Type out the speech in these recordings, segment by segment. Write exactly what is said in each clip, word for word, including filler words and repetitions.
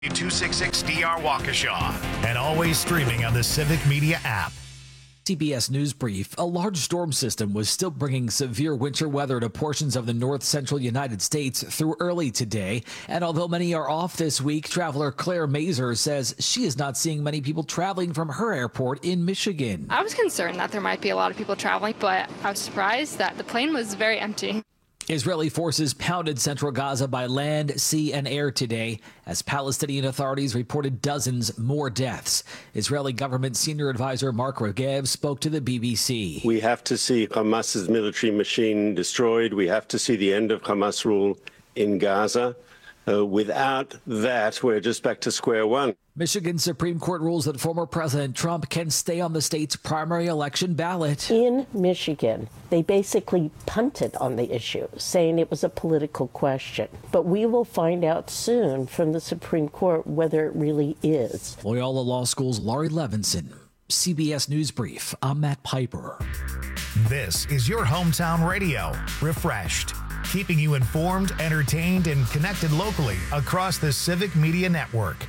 two sixty-six D R Waukesha, and always streaming on the Civic Media app. C B S News Brief. A large storm system was still bringing severe winter weather to portions of the north central United States through early today. And although many are off this week, traveler Claire Mazer says she is not seeing many people traveling from her airport in Michigan. I was concerned that there might be a lot of people traveling, but I was surprised that the plane was very empty. Israeli forces pounded central Gaza by land, sea, and air today as Palestinian authorities reported dozens more deaths. Israeli government senior advisor Mark Regev spoke to the B B C. We have to see Hamas's military machine destroyed. We have to see the end of Hamas rule in Gaza. Uh, without that, we're just back to square one. Michigan Supreme Court rules that former President Trump can stay on the state's primary election ballot. In Michigan, they basically punted on the issue, saying it was a political question. But we will find out soon from the Supreme Court whether it really is. Loyola Law School's Laurie Levinson, C B S News Brief. I'm Matt Piper. This is your hometown radio, Refreshed, keeping you informed, entertained, and connected locally across the Civic Media Network.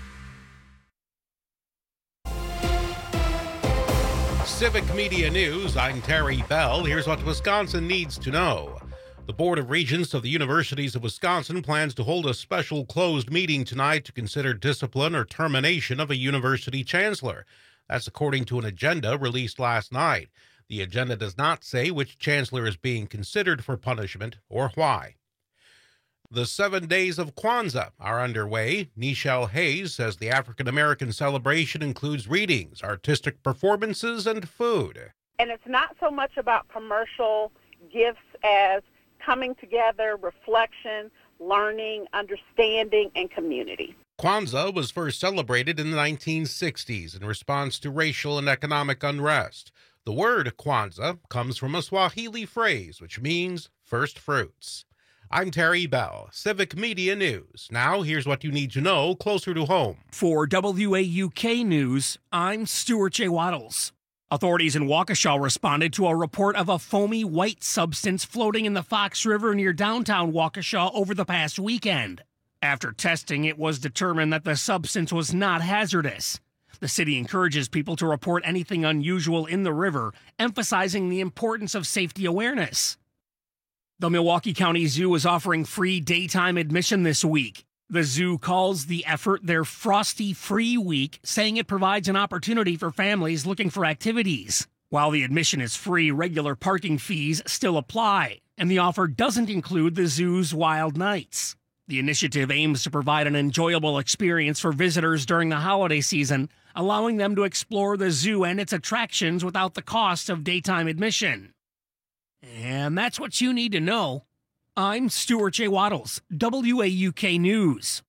Civic Media News, I'm Terry Bell. Here's what Wisconsin needs to know. The Board of Regents of the Universities of Wisconsin plans to hold a special closed meeting tonight to consider discipline or termination of a university chancellor. That's according to an agenda released last night. The agenda does not say which chancellor is being considered for punishment or why. The seven days of Kwanzaa are underway. Nichelle Hayes says the African-American celebration includes readings, artistic performances, and food. And it's not so much about commercial gifts as coming together, reflection, learning, understanding, and community. Kwanzaa was first celebrated in the nineteen sixties in response to racial and economic unrest. The word Kwanzaa comes from a Swahili phrase which means first fruits. I'm Terry Bell, Civic Media News. Now, here's what you need to know closer to home. For W A U K News, I'm Stuart J. Waddles. Authorities in Waukesha responded to a report of a foamy white substance floating in the Fox River near downtown Waukesha over the past weekend. After testing, it was determined that the substance was not hazardous. The city encourages people to report anything unusual in the river, emphasizing the importance of safety awareness. The Milwaukee County Zoo is offering free daytime admission this week. The zoo calls the effort their Frosty Free Week, saying it provides an opportunity for families looking for activities. While the admission is free, regular parking fees still apply, and the offer doesn't include the zoo's wild nights. The initiative aims to provide an enjoyable experience for visitors during the holiday season, allowing them to explore the zoo and its attractions without the cost of daytime admission. And that's what you need to know. I'm Stuart J. Waddles, W A U K News.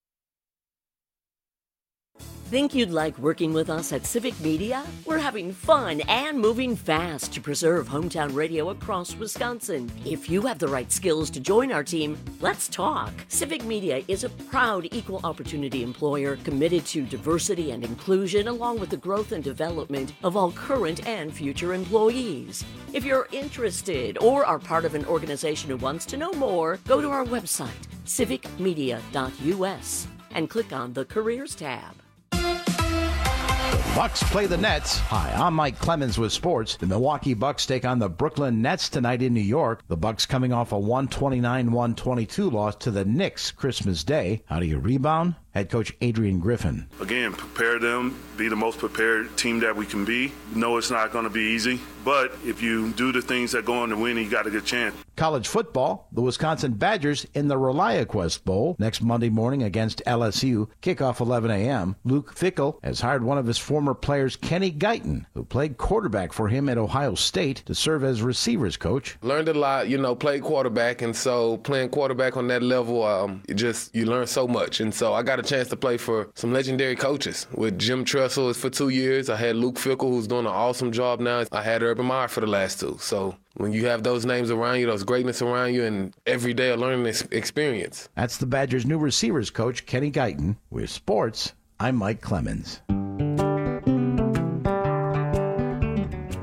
Think you'd like working with us at Civic Media? We're having fun and moving fast to preserve hometown radio across Wisconsin. If you have the right skills to join our team, let's talk. Civic Media is a proud equal opportunity employer committed to diversity and inclusion along with the growth and development of all current and future employees. If you're interested or are part of an organization who wants to know more, go to our website, civic media dot U S, and click on the Careers tab. Bucks play the Nets. Hi, I'm Mike Clemens with sports. The Milwaukee Bucks take on the Brooklyn Nets tonight in New York. The Bucks coming off a one twenty-nine one twenty-two loss to the Knicks Christmas Day. How do you rebound? Head coach Adrian Griffin. Again, prepare them, be the most prepared team that we can be. No, it's not going to be easy, but if you do the things that go on to win, you got a good chance. College football, the Wisconsin Badgers in the ReliaQuest Bowl next Monday morning against L S U. Kickoff eleven a.m. Luke Fickell has hired one of his former players, Kenny Guyton, who played quarterback for him at Ohio State, to serve as receivers coach. Learned a lot, you know, played quarterback, and so playing quarterback on that level, um, you just, you learn so much. And so I got a chance to play for some legendary coaches. With Jim Tressel for two years, I had Luke Fickell, who's doing an awesome job now. I had Urban Meyer for the last two. So when you have those names around you, those greatness around you, and every day a learning experience. That's the Badgers' new receivers coach, Kenny Guyton. With sports, I'm Mike Clemens.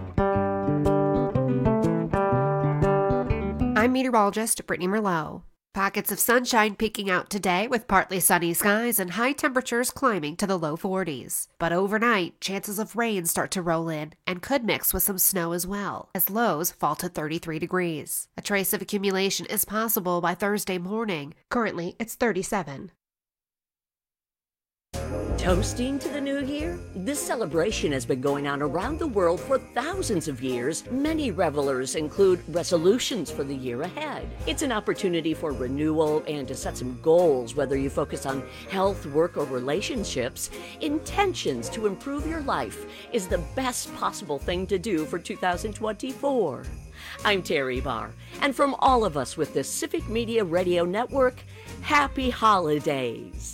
I'm meteorologist Brittany Merlot. Pockets of sunshine peeking out today with partly sunny skies and high temperatures climbing to the low forties. But overnight, chances of rain start to roll in and could mix with some snow as well, as lows fall to thirty-three degrees. A trace of accumulation is possible by Thursday morning. Currently, it's thirty-seven. Toasting to the new year? This celebration has been going on around the world for thousands of years. Many revelers include resolutions for the year ahead. It's an opportunity for renewal and to set some goals, whether you focus on health, work, or relationships. Intentions to improve your life is the best possible thing to do for two thousand twenty-four. I'm Terry Barr, and from all of us with the Civic Media Radio Network, happy holidays.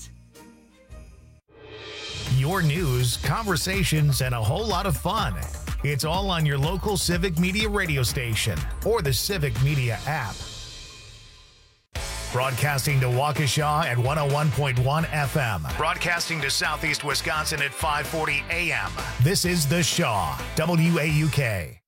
Your news, conversations, and a whole lot of fun. It's all on your local Civic Media radio station or the Civic Media app. Broadcasting to Waukesha at one oh one point one F M. Broadcasting to Southeast Wisconsin at five forty A M. This is The Shaw, W A U K.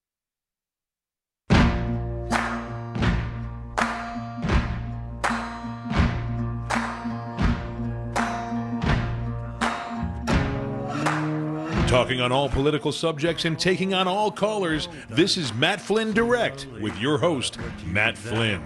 Talking on all political subjects and taking on all callers, this is Matt Flynn Direct with your host, Matt Flynn.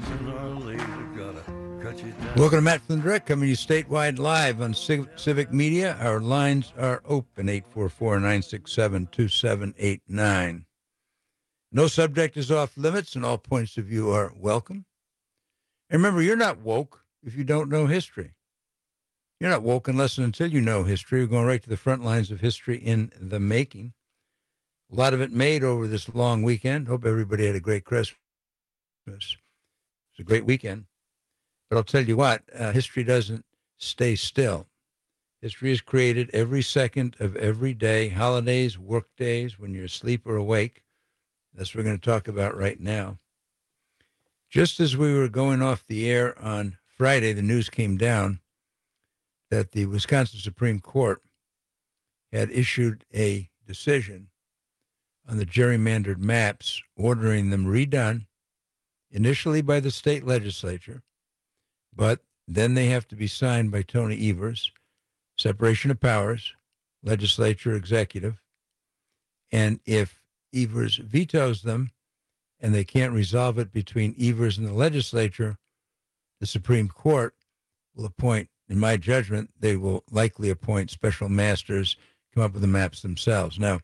Welcome to Matt Flynn Direct, coming to you statewide live on Civic Media. Our lines are open, eight four four, nine six seven, two seven eight nine. No subject is off limits, and all points of view are welcome. And remember, you're not woke if you don't know history. You're not woke unless and until you know history. We're going right to the front lines of history in the making. A lot of it made over this long weekend. Hope everybody had a great Christmas. It's a great weekend. But I'll tell you what, uh, history doesn't stay still. History is created every second of every day, holidays, work days, when you're asleep or awake. That's what we're going to talk about right now. Just as we were going off the air on Friday, the news came down that the Wisconsin Supreme Court had issued a decision on the gerrymandered maps, ordering them redone, initially by the state legislature, but then they have to be signed by Tony Evers, separation of powers, legislature, executive. And if Evers vetoes them and they can't resolve it between Evers and the legislature, the Supreme Court will appoint, in my judgment, they will likely appoint special masters, come up with the maps themselves. Now,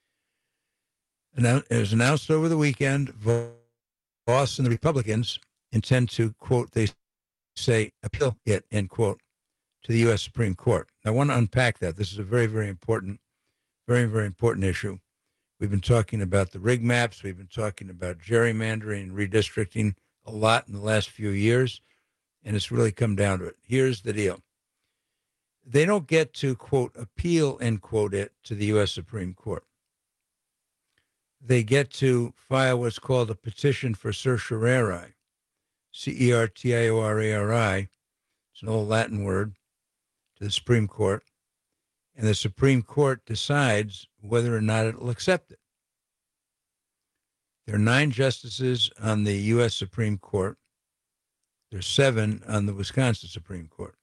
it was announced over the weekend, Voss and the Republicans intend to, quote, they say, appeal it, end quote, to the U S Supreme Court. I want to unpack that. This is a very, very important, very, very important issue. We've been talking about the rig maps. We've been talking about gerrymandering and redistricting a lot in the last few years. And it's really come down to it. Here's the deal. They don't get to, quote, appeal, end quote, it to the U S Supreme Court. They get to file what's called a petition for certiorari, C E R T I O R A R I. It's an old Latin word, to the Supreme Court. And the Supreme Court decides whether or not it will accept it. There are nine justices on the U S Supreme Court. There's seven on the Wisconsin Supreme Court.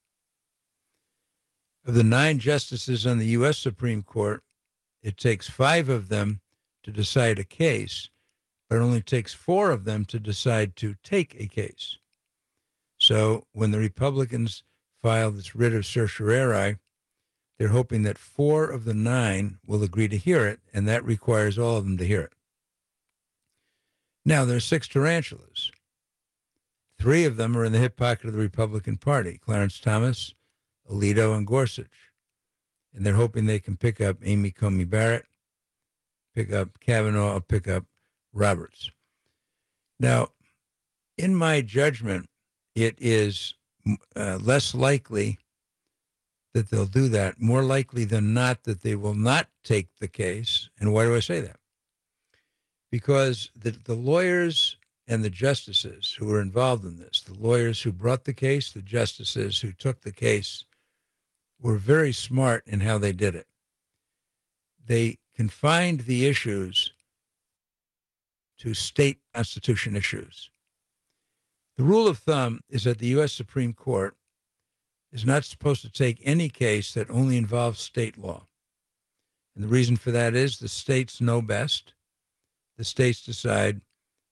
Of the nine justices on the U S Supreme Court, it takes five of them to decide a case, but it only takes four of them to decide to take a case. So when the Republicans file this writ of certiorari, they're hoping that four of the nine will agree to hear it, and that requires all of them to hear it. Now, there are six tarantulas. Three of them are in the hip pocket of the Republican Party, Clarence Thomas, Alito, and Gorsuch. And they're hoping they can pick up Amy Coney Barrett, pick up Kavanaugh, or pick up Roberts. Now, in my judgment, it is uh, less likely that they'll do that, more likely than not that they will not take the case. And why do I say that? Because the, the lawyers and the justices who were involved in this, the lawyers who brought the case, the justices who took the case, were very smart in how they did it. They confined the issues to state constitution issues. The rule of thumb is that the U S Supreme Court is not supposed to take any case that only involves state law. And the reason for that is the states know best. The states decide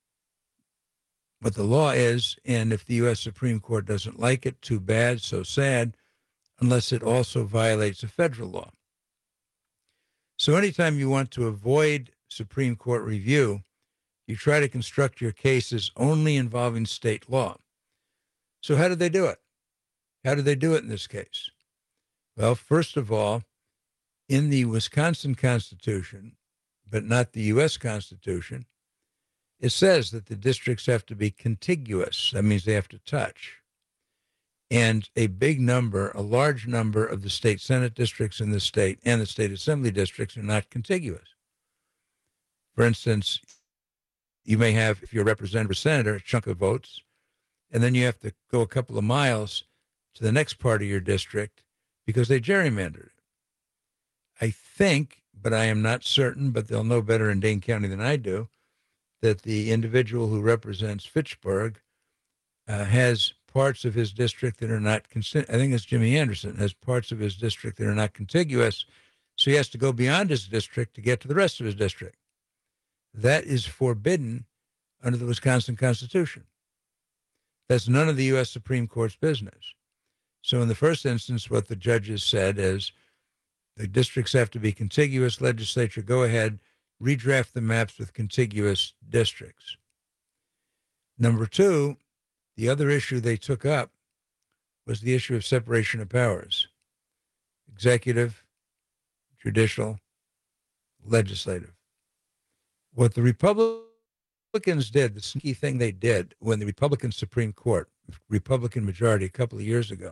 what the law is, and if the U S Supreme Court doesn't like it, too bad, so sad, unless it also violates a federal law. So anytime you want to avoid Supreme Court review, you try to construct your cases only involving state law. So how did they do it? How did they do it in this case? Well, first of all, in the Wisconsin Constitution, but not the U S Constitution, it says that the districts have to be contiguous. That means they have to touch. And a big number, a large number of the state Senate districts in the state and the state assembly districts are not contiguous. For instance, you may have, if you're a representative or senator, a chunk of votes, and then you have to go a couple of miles to the next part of your district because they gerrymandered it. I think, but I am not certain, but they'll know better in Dane County than I do, that the individual who represents Fitchburg uh, has parts of his district that are not, I think it's Jimmy Anderson, has parts of his district that are not contiguous, so he has to go beyond his district to get to the rest of his district. That is forbidden under the Wisconsin Constitution. That's none of the U S Supreme Court's business. So in the first instance, what the judges said is the districts have to be contiguous. Legislature, go ahead, redraft the maps with contiguous districts. Number two, the other issue they took up was the issue of separation of powers. Executive, judicial, legislative. What the Republicans did, the sneaky thing they did when the Republican Supreme Court, Republican majority a couple of years ago,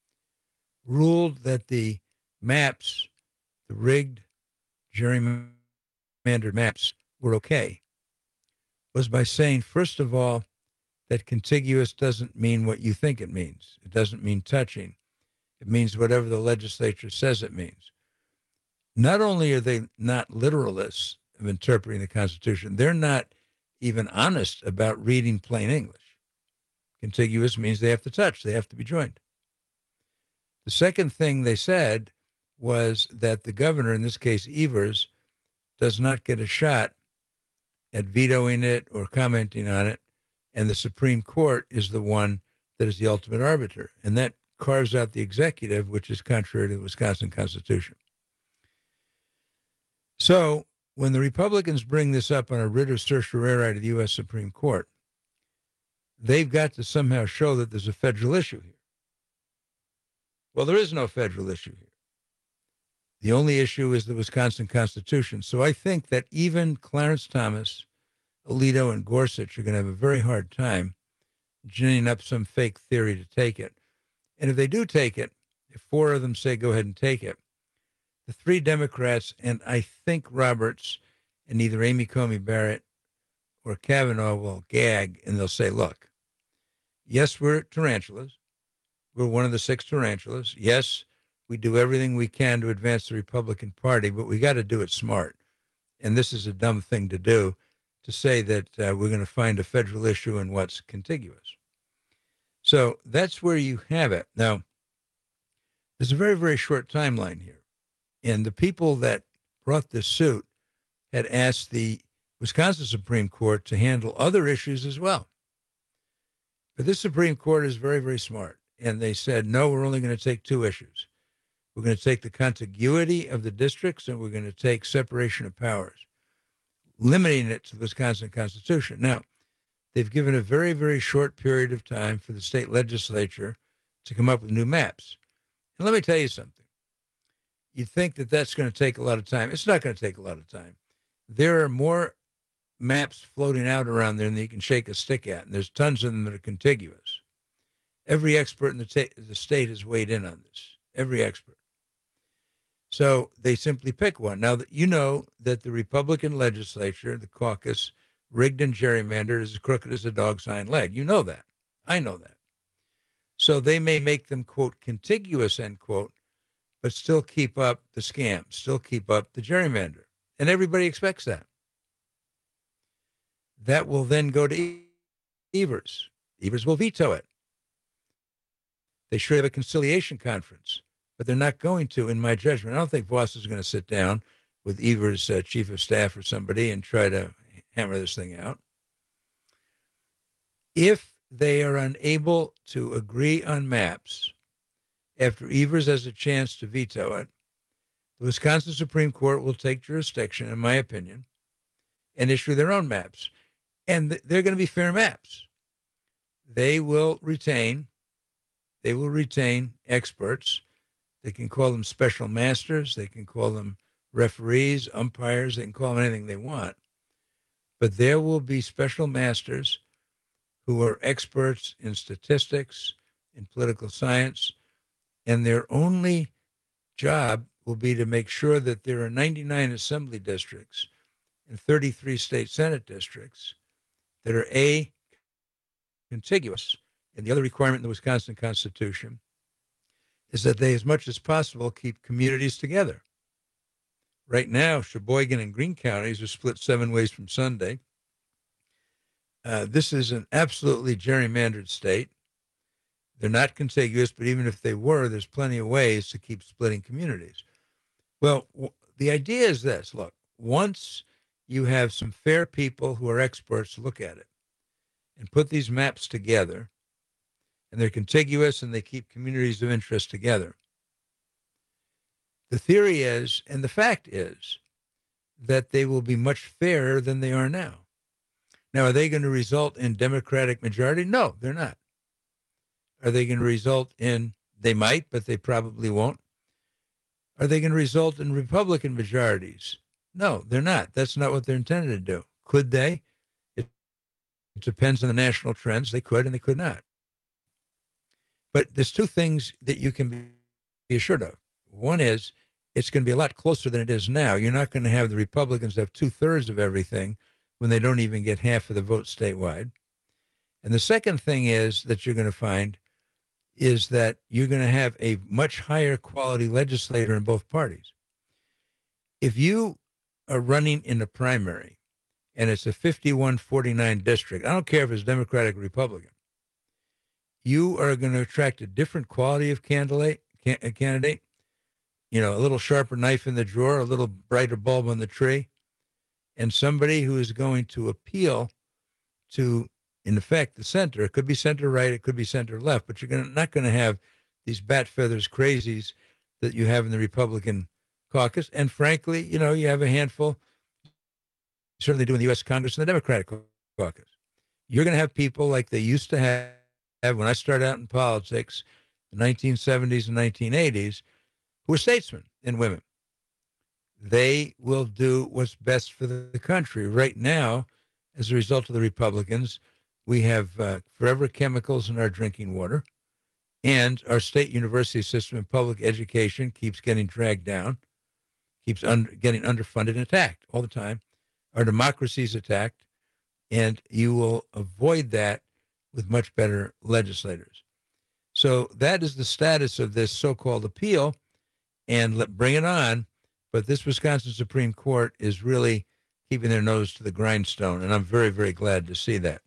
ruled that the maps, the rigged, gerrymandered maps were okay, was by saying, first of all, that contiguous doesn't mean what you think it means. It doesn't mean touching. It means whatever the legislature says it means. Not only are they not literalists of interpreting the Constitution, they're not even honest about reading plain English. Contiguous means they have to touch. They have to be joined. The second thing they said was that the governor, in this case Evers, does not get a shot at vetoing it or commenting on it, and the Supreme Court is the one that is the ultimate arbiter, and that carves out the executive, which is contrary to the Wisconsin Constitution. So when the Republicans bring this up on a writ of certiorari to the U S Supreme Court, they've got to somehow show that there's a federal issue here. Well, there is no federal issue here. The only issue is the Wisconsin Constitution. So I think that even Clarence Thomas, Alito, and Gorsuch are going to have a very hard time ginning up some fake theory to take it. And if they do take it, if four of them say go ahead and take it, the three Democrats, and I think Roberts and either Amy Coney Barrett or Kavanaugh will gag, and they'll say, look, yes, we're tarantulas. We're one of the six tarantulas. Yes, we do everything we can to advance the Republican Party, but we got to do it smart. And this is a dumb thing to do, to say that uh, we're going to find a federal issue in what's contiguous. So that's where you have it. Now, there's a very, very short timeline here. And the people that brought this suit had asked the Wisconsin Supreme Court to handle other issues as well. But this Supreme Court is very, very smart. And they said, no, we're only going to take two issues. We're going to take the contiguity of the districts, and we're going to take separation of powers, limiting it to the Wisconsin Constitution. Now, they've given a very, very short period of time for the state legislature to come up with new maps. And let me tell you something. You'd think that that's going to take a lot of time. It's not going to take a lot of time. There are more maps floating out around there than you can shake a stick at, and there's tons of them that are contiguous. Every expert in the, ta- the state has weighed in on this, every expert. So they simply pick one. Now, you know that the Republican legislature, the caucus, rigged and gerrymandered, is as crooked as a dog's hind leg. You know that. I know that. So they may make them, quote, contiguous, end quote, but still keep up the scam, still keep up the gerrymander. And everybody expects that. That will then go to Evers. Evers will veto it. They should have a conciliation conference, but they're not going to, in my judgment. I don't think Vos is going to sit down with Evers' uh, chief of staff or somebody and try to hammer this thing out. If they are unable to agree on maps after Evers has a chance to veto it, the Wisconsin Supreme Court will take jurisdiction, in my opinion, and issue their own maps. And th- they're going to be fair maps. They will retain, they will retain experts. They can call them special masters. They can call them referees, umpires. They can call them anything they want. But there will be special masters who are experts in statistics, in political science, and their only job will be to make sure that there are ninety-nine assembly districts and thirty-three state senate districts that are A, contiguous, and the other requirement in the Wisconsin Constitution is that they, as much as possible, keep communities together. Right now, Sheboygan and Greene counties are split seven ways from Sunday. Uh, this is an absolutely gerrymandered state. They're not contiguous, but even if they were, there's plenty of ways to keep splitting communities. Well, w- the idea is this. Look, once you have some fair people who are experts look at it and put these maps together, and they're contiguous and they keep communities of interest together, the theory is, and the fact is, that they will be much fairer than they are now. Now, are they going to result in Democratic majority? No, they're not. Are they going to result in, they might, but they probably won't. Are they going to result in Republican majorities? No, they're not. That's not what they're intended to do. Could they? It, it depends on the national trends. They could and they could not. But there's two things that you can be, be assured of. One is it's going to be a lot closer than it is now. You're not going to have the Republicans have two-thirds of everything when they don't even get half of the vote statewide. And the second thing is that you're going to find is that you're going to have a much higher quality legislator in both parties. If you are running in a primary and it's a fifty-one forty-nine district, I don't care if it's Democratic or Republican, you are going to attract a different quality of candidate, candidate, you know, a little sharper knife in the drawer, a little brighter bulb on the tree, and somebody who is going to appeal to, in effect, the center. It could be center right, it could be center left, but you're gonna, not going to have these bat feathers crazies that you have in the Republican caucus. And frankly, you know, you have a handful, certainly do in the U S Congress and the Democratic caucus. You're going to have people like they used to have, have when I started out in politics, the nineteen seventies and nineteen eighties, who were statesmen and women. They will do what's best for the country. Right now, as a result of the Republicans, we have uh, forever chemicals in our drinking water, and our state university system and public education keeps getting dragged down, keeps under, getting underfunded and attacked all the time. Our democracy is attacked, and you will avoid that with much better legislators. So that is the status of this so-called appeal, and let, bring it on. But this Wisconsin Supreme Court is really keeping their nose to the grindstone, and I'm very, very glad to see that.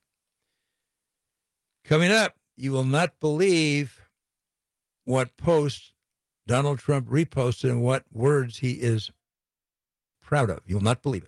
Coming up, you will not believe what post Donald Trump reposted and what words he is proud of. You'll not believe it.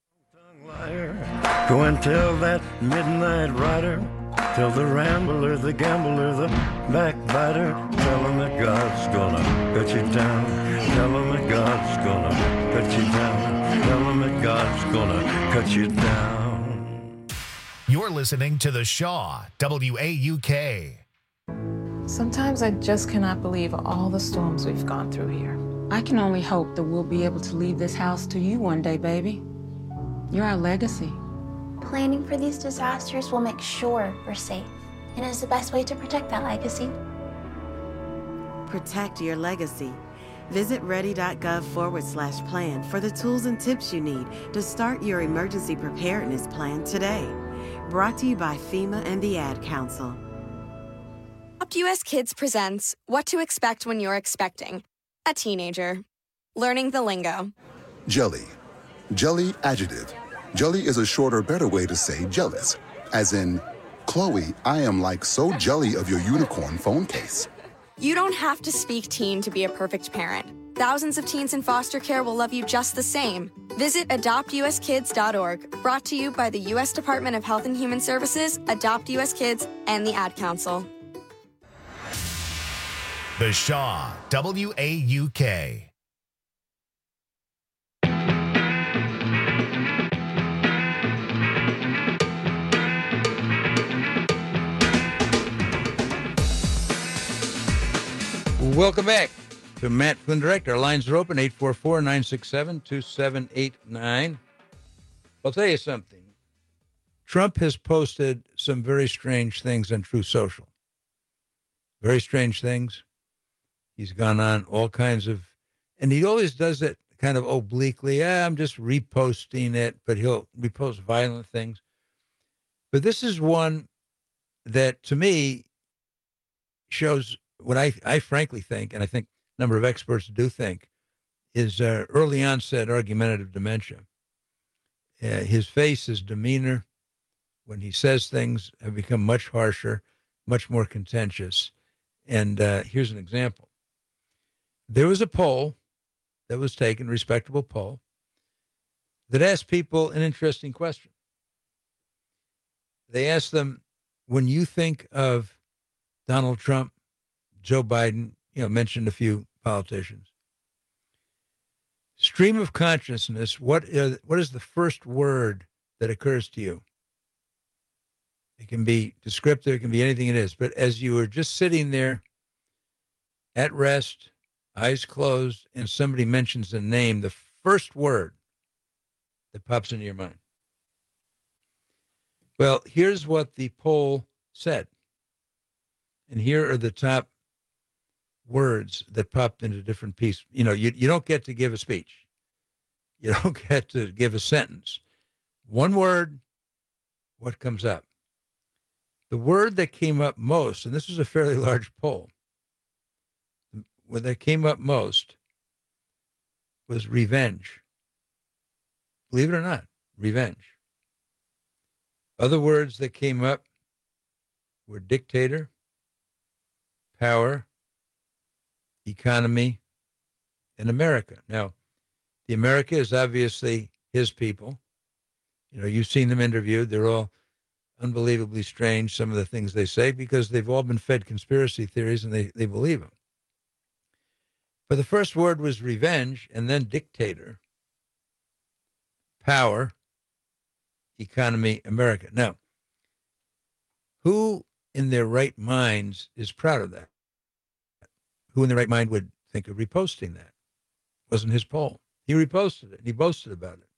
Go and tell that midnight rider, tell the rambler, the gambler, the backbiter, tell him that God's gonna cut you down, tell him that God's gonna cut you down, tell him that God's gonna cut you down. You're listening to The Shaw, W A U K. Sometimes I just cannot believe all the storms we've gone through here. I can only hope that we'll be able to leave this house to you one day, baby. You're our legacy. Planning for these disasters will make sure we're safe, and is the best way to protect that legacy. Protect your legacy. Visit ready.gov forward slash plan for the tools and tips you need to start your emergency preparedness plan today. Brought to you by FEMA and the Ad Council. Adopt U S Kids presents What to Expect When You're Expecting a Teenager. Learning the lingo. Jelly. Jelly adjective. Jelly is a shorter, better way to say jealous, as in Chloe, I am like so jelly of your unicorn phone case. You don't have to speak teen to be a perfect parent. Thousands of teens in foster care will love you just the same. Visit adopt u s kids dot org, brought to you by the U S Department of Health and Human Services, Adopt U S Kids, and the Ad Council. The Shaw, W A U K. Welcome back to Matt Flynn Direct. Our lines are open, eight four four, nine six seven, two seven eight nine. I'll tell you something. Trump has posted some very strange things on Truth Social. Very strange things. He's gone on all kinds of, and he always does it kind of obliquely. Yeah, I'm just reposting it, but he'll repost violent things. But this is one that, to me, shows what I, I frankly think, and I think a number of experts do think, is uh, early onset argumentative dementia. Uh, his face, his demeanor, when he says things, have become much harsher, much more contentious. And uh, here's an example. There was a poll that was taken, a respectable poll, that asked people an interesting question. They asked them, when you think of Donald Trump, Joe Biden, you know, mentioned a few politicians. Stream of consciousness, what is, what is the first word that occurs to you? It can be descriptive, it can be anything it is. But as you were just sitting there at rest, eyes closed, and somebody mentions a name, the first word that pops into your mind. Well, here's what the poll said. And here are the top words that popped into different pieces. You know, you, you don't get to give a speech. You don't get to give a sentence. One word, what comes up? The word that came up most, and this was a fairly large poll, what that came up most was revenge. Believe it or not, revenge. Other words that came up were dictator, power, economy, and America. Now, the America is obviously his people. You know, you've seen them interviewed. They're all unbelievably strange, some of the things they say, because they've all been fed conspiracy theories and they, they believe them. But the first word was revenge, and then dictator, power, economy, America. Now, who in their right minds is proud of that? Who in their right mind would think of reposting that? It wasn't his poll. He reposted it, and he boasted about it.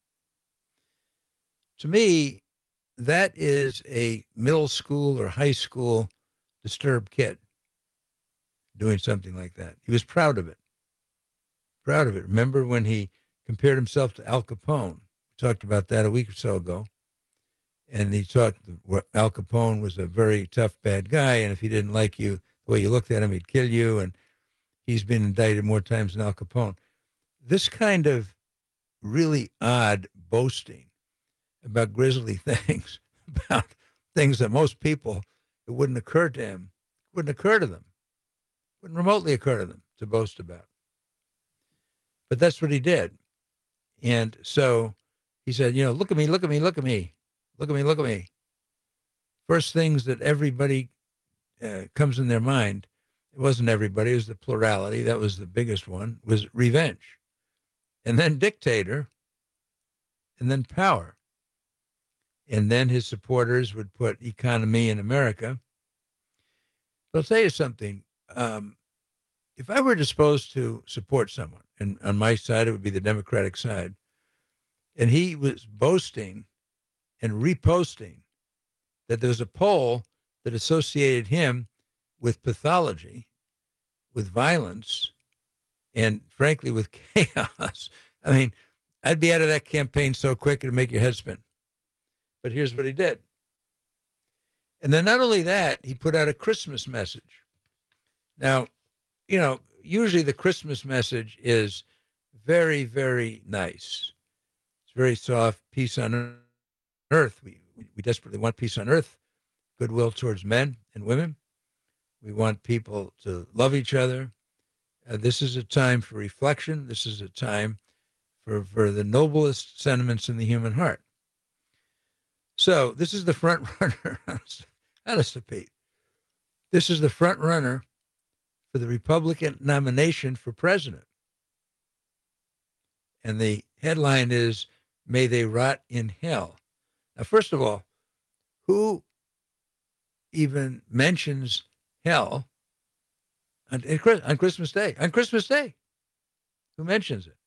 To me, that is a middle school or high school disturbed kid doing something like that. He was proud of it. Proud of it. Remember when he compared himself to Al Capone? We talked about that a week or so ago. And he thought Al Capone was a very tough, bad guy, and if he didn't like you, the way you looked at him, he'd kill you, and he's been indicted more times than Al Capone. This kind of really odd boasting about grisly things, about things that most people, it wouldn't occur to him, wouldn't occur to them, wouldn't remotely occur to them to boast about. But that's what he did. And so he said, you know, look at me, look at me, look at me, look at me, look at me. First things that everybody uh, comes in their mind, it wasn't everybody, it was the plurality, that was the biggest one, was revenge. And then dictator, and then power. And then his supporters would put economy in America. But I'll tell you something. Um, if I were disposed to support someone, and on my side, it would be the Democratic side, and he was boasting and reposting that there was a poll that associated him with pathology, with violence, and frankly, with chaos. I mean, I'd be out of that campaign so quick it'd make your head spin. But here's what he did. And then not only that, he put out a Christmas message. Now, you know, usually the Christmas message is very, very nice. It's very soft, peace on earth. We, we desperately want peace on earth. goodwill towards men and women. We want people to love each other. Uh, this is a time for reflection. This is a time for, for the noblest sentiments in the human heart. So this is the front runner. Honest, Pete. This is the front runner for the Republican nomination for president. And the headline is, "May they rot in hell." Now, first of all, who even mentions hell on, on Christmas Day? On Christmas Day, who mentions it?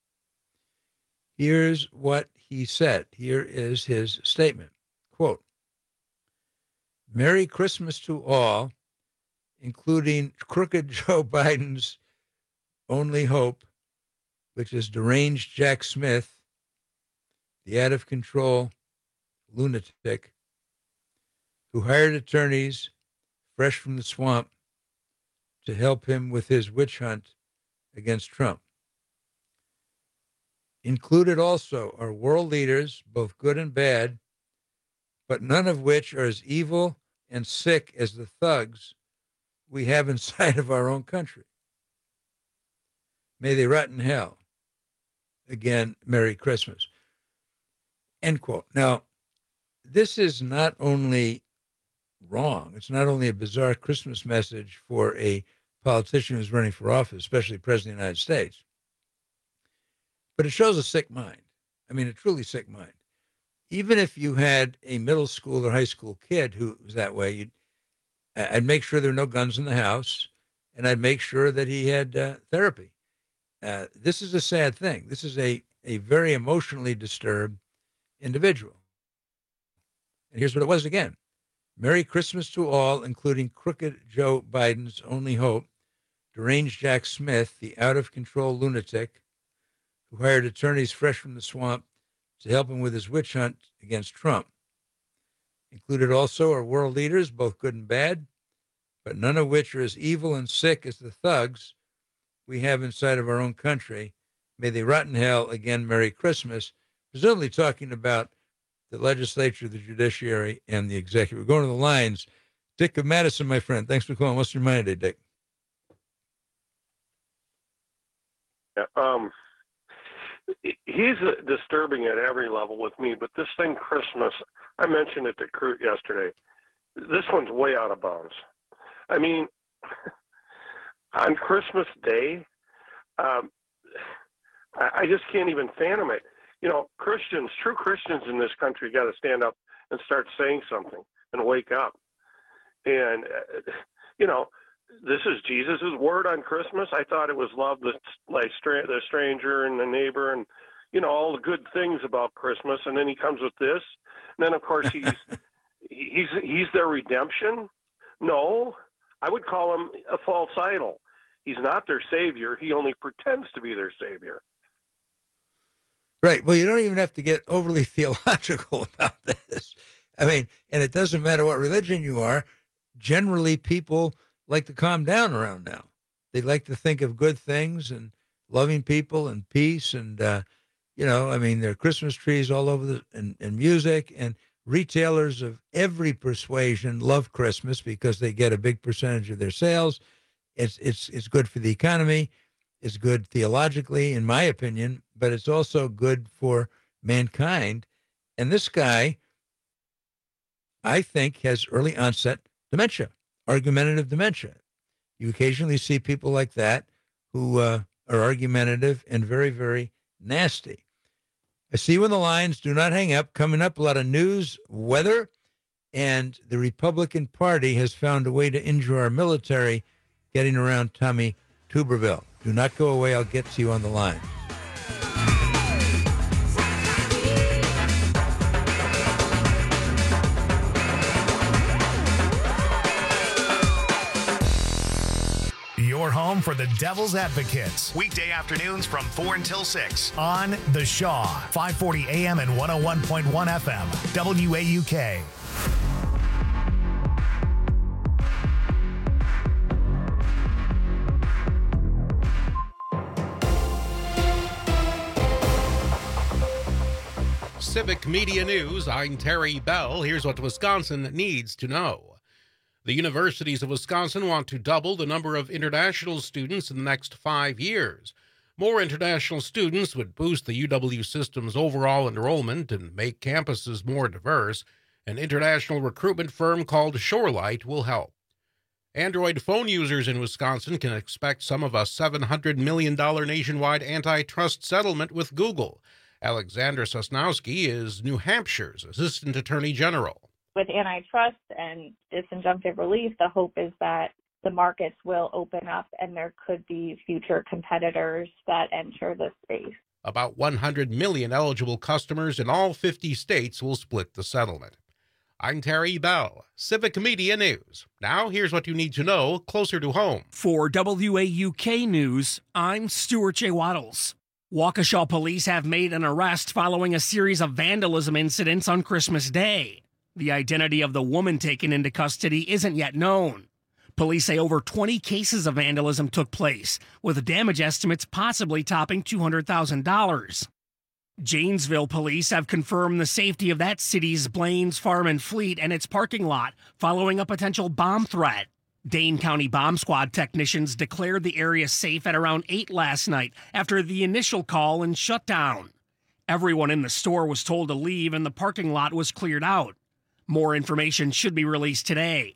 Here's what he said. Here is his statement. Quote, "Merry Christmas to all, including crooked Joe Biden's only hope, which is deranged Jack Smith, the out-of-control lunatic who hired attorneys fresh from the swamp to help him with his witch hunt against Trump. Included also are world leaders, both good and bad, but none of which are as evil and sick as the thugs we have inside of our own country. May they rot in hell. Again, Merry Christmas." End quote. Now, this is not only wrong, it's not only a bizarre Christmas message for a politician who's running for office, especially President of the United States, but it shows a sick mind. I mean, a truly sick mind. Even if you had a middle school or high school kid who was that way, you'd, I'd make sure there were no guns in the house, and I'd make sure that he had uh, therapy. Uh, this is a sad thing. This is a, a very emotionally disturbed individual. And here's what it was again. "Merry Christmas to all, including crooked Joe Biden's only hope, deranged Jack Smith, the out-of-control lunatic who hired attorneys fresh from the swamp to help him with his witch hunt against Trump. Included also are world leaders, both good and bad, but none of which are as evil and sick as the thugs we have inside of our own country. May they rot in hell. Again, Merry Christmas." Presumably talking about the legislature, the judiciary, and the executive. We're going to the lines. Dick of Madison, my friend. Thanks for calling. What's your mind today, Dick? Yeah, um, he's uh, disturbing at every level with me, but this thing, Christmas, I mentioned it to Kurt yesterday. This one's way out of bounds. I mean, on Christmas Day, um, I, I just can't even fathom it. You know, Christians, true Christians in this country got to stand up and start saying something and wake up. And, uh, you know, this is Jesus' word on Christmas. I thought it was love the, like, stra- the stranger and the neighbor and, you know, all the good things about Christmas. And then he comes with this. And then, of course, he's he's he's their redemption. No, I would call him a false idol. He's not their savior. He only pretends to be their savior. Right. Well, you don't even have to get overly theological about this. I mean, and it doesn't matter what religion you are. Generally, people like to calm down around now. They like to think of good things and loving people and peace. And, uh, you know, I mean, there are Christmas trees all over the, and, and music, and retailers of every persuasion love Christmas because they get a big percentage of their sales. It's, it's, it's good for the economy. It's good theologically, in my opinion, but it's also good for mankind. And this guy, I think, has early onset dementia, argumentative dementia. You occasionally see people like that who uh, are argumentative and very, very nasty. I see you on the lines. Do not hang up. Coming up, a lot of news, weather, and the Republican Party has found a way to injure our military getting around Tommy Tuberville. Do not go away. I'll get to you on the line. Your home for the Devil's Advocates. Weekday afternoons from four until six on The Shaw, five forty A M and one oh one point one F M, W A U K. Civic Media News. I'm Terry Bell. Here's what Wisconsin needs to know. The universities of Wisconsin want to double the number of international students in the next five years. More international students would boost the U W system's overall enrollment and make campuses more diverse. An international recruitment firm called Shorelight will help. Android phone users in Wisconsin can expect some of a seven hundred million dollars nationwide antitrust settlement with Google. Alexandra Sosnowski is New Hampshire's Assistant Attorney General. With antitrust and disinjunctive relief, the hope is that the markets will open up and there could be future competitors that enter the space. About one hundred million eligible customers in all fifty states will split the settlement. I'm Terry Bell, Civic Media News. Now here's what you need to know closer to home. For W A U K News, I'm Stuart J. Waddles. Waukesha police have made an arrest following a series of vandalism incidents on Christmas Day. The identity of the woman taken into custody isn't yet known. Police say over twenty cases of vandalism took place, with damage estimates possibly topping two hundred thousand dollars. Janesville police have confirmed the safety of that city's Blaines Farm and Fleet and its parking lot following a potential bomb threat. Dane County Bomb Squad technicians declared the area safe at around eight last night after the initial call and shutdown. Everyone in the store was told to leave and the parking lot was cleared out. More information should be released today.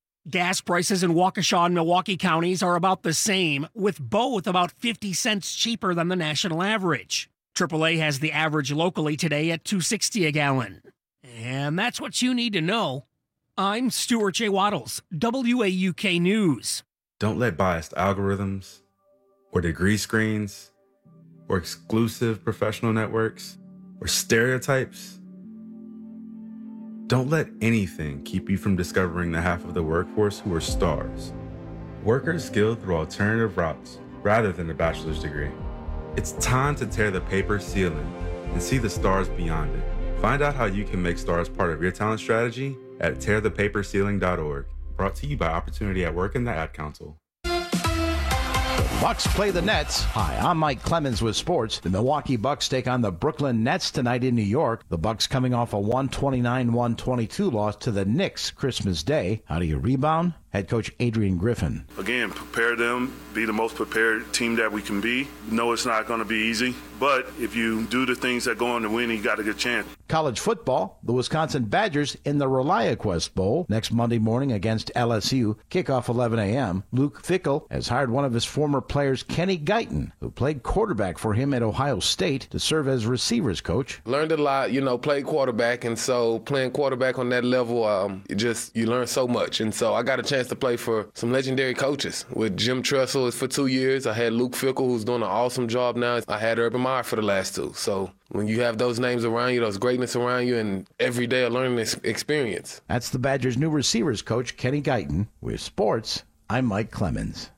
Gas prices in Waukesha and Milwaukee counties are about the same, with both about fifty cents cheaper than the national average. triple A has the average locally today at two sixty a gallon. And that's what you need to know. I'm Stuart J. Waddles, W A U K News. Don't let biased algorithms or degree screens or exclusive professional networks or stereotypes, don't let anything keep you from discovering the half of the workforce who are stars. Workers skilled through alternative routes rather than a bachelor's degree. It's time to tear the paper ceiling and see the stars beyond it. Find out how you can make stars part of your talent strategy at tear the paper ceiling dot org. Brought to you by Opportunity at Work and the Ad Council. The Bucks play the Nets. Hi, I'm Mike Clemens with sports. The Milwaukee Bucks take on the Brooklyn Nets tonight in New York. The Bucks coming off a one twenty-nine one twenty-two loss to the Knicks Christmas Day. How do you rebound? Head coach Adrian Griffin. Again, prepare them, be the most prepared team that we can be. No, it's not going to be easy, but if you do the things that go on to win, you got a good chance. College football, the Wisconsin Badgers in the ReliaQuest Bowl next Monday morning against L S U. Kickoff eleven a.m. Luke Fickell has hired one of his former players, Kenny Guyton, who played quarterback for him at Ohio State, to serve as receivers coach. Learned a lot, you know, played quarterback, and so playing quarterback on that level, um, it just, you learn so much. And so I got a chance to play for some legendary coaches. With Jim Tressel for two years, I had Luke Fickell, who's doing an awesome job now. I had Urban Meyer for the last two. So when you have those names around you, those greatness around you, and every day a learning experience. That's the Badgers' new receivers coach, Kenny Guyton. With sports, I'm Mike Clemens.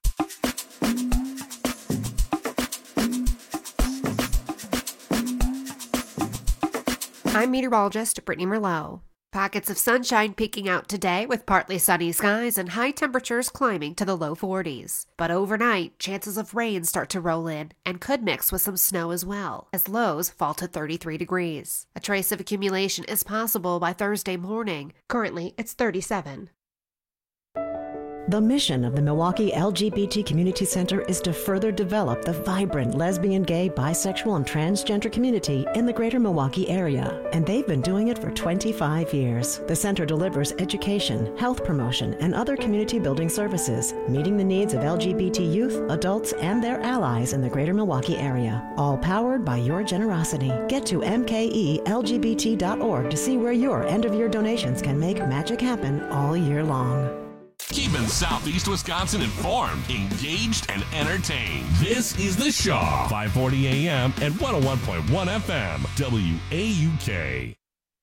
I'm meteorologist Brittany Merlot. Pockets of sunshine peeking out today with partly sunny skies and high temperatures climbing to the low forties. But overnight, chances of rain start to roll in and could mix with some snow as well, as lows fall to thirty-three degrees. A trace of accumulation is possible by Thursday morning. Currently, it's thirty-seven. The mission of the Milwaukee L G B T Community Center is to further develop the vibrant lesbian, gay, bisexual, and transgender community in the greater Milwaukee area, and they've been doing it for twenty-five years. The center delivers education, health promotion, and other community building services, meeting the needs of L G B T youth, adults, and their allies in the greater Milwaukee area, all powered by your generosity. Get to M K E L G B T dot org to see where your end-of-year donations can make magic happen all year long. Keeping Southeast Wisconsin informed, engaged, and entertained. This is The Shaw, five forty a.m. and one oh one point one F M, W A U K.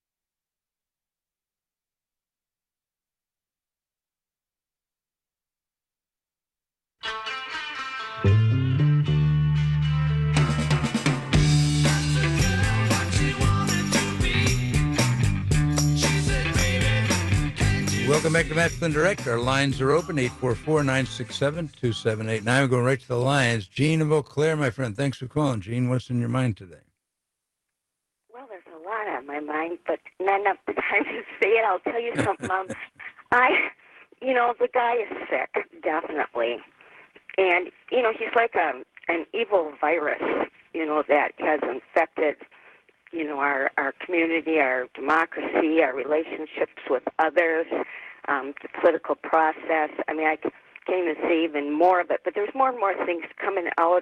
Welcome back to Matt Flynn Direct. Our lines are open, eight four four, nine six seven, two seven eight nine. We're going right to the lines. Gene of Eau Claire, my friend. Thanks for calling. Gene, what's in your mind today? Well, there's a lot on my mind, but not enough the time to say it. I'll tell you something, Mom. I, you know, the guy is sick, definitely. And, you know, he's like a, an evil virus, you know, that has infected, you know, our, our community, our democracy, our relationships with others, um, the political process. I mean, I can't even say even more of it, but there's more and more things coming out